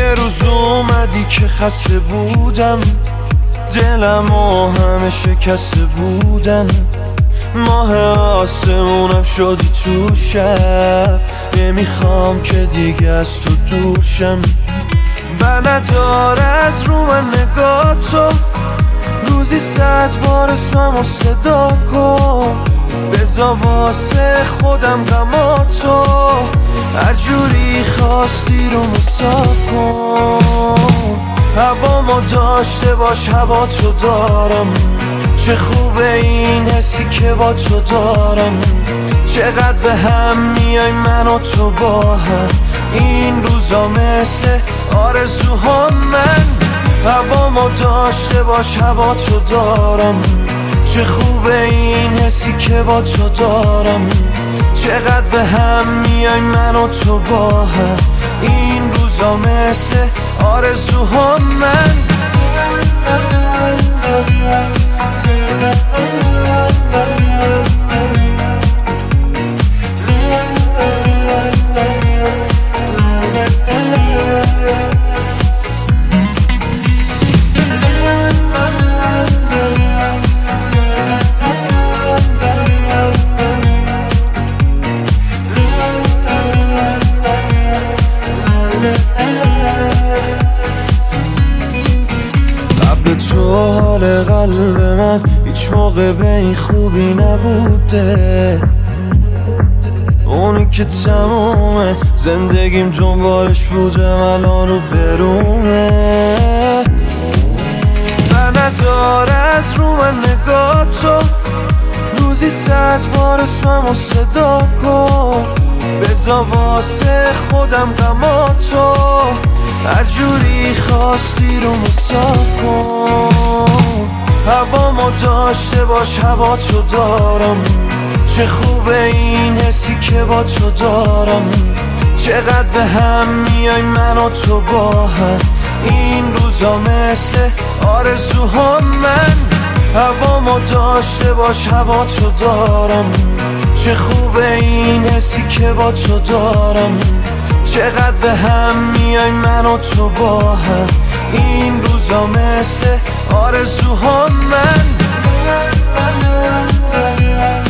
یه روز اومدی که خسته بودم، دلم و همه شکسته بودن، ماه آسمونم شدی تو شب، نمیخوام که دیگه از تو دور شم. نداره از رو من نگاه تو، روزی 100 بار اسممو صدا کن، بذار واسه خودم غما تو، هر جوری خواستی رو مساف کن. هوامو داشته باش، هوا تو دارم، چه خوبه این حسی که با تو دارم، چقدر به هم میای من و تو با هم، این روزا مثل آرزوها. من هوامو داشته باش، هوا تو دارم، چه خوبه این حسی که با تو دارم، چقدر به هم میای من و تو با هم، این روزا مثل آرزوها. من قبل تو حال قلب من هیچ موقع به این خوبی نبوده، اونی که تمومه زندگیم دنبالش بودم الان رو برومه. نداره از رو من نگاه تو، روزی 100 بار اسممو صدا کن، بذار واسه خودم غما تو، هر جوری خواستی رو مساف کن. هوامو داشته باش، هوا تو دارم، چه خوبه این حسی که با تو دارم، چقدر به هم میای من و تو با هم، این روزا مثل آرزوها. من هوامو داشته باش، هوا تو دارم، چه خوبه این حسی که با تو دارم، چقدر به هم میای من و تو با هم، این روزا مثل آرزوها. من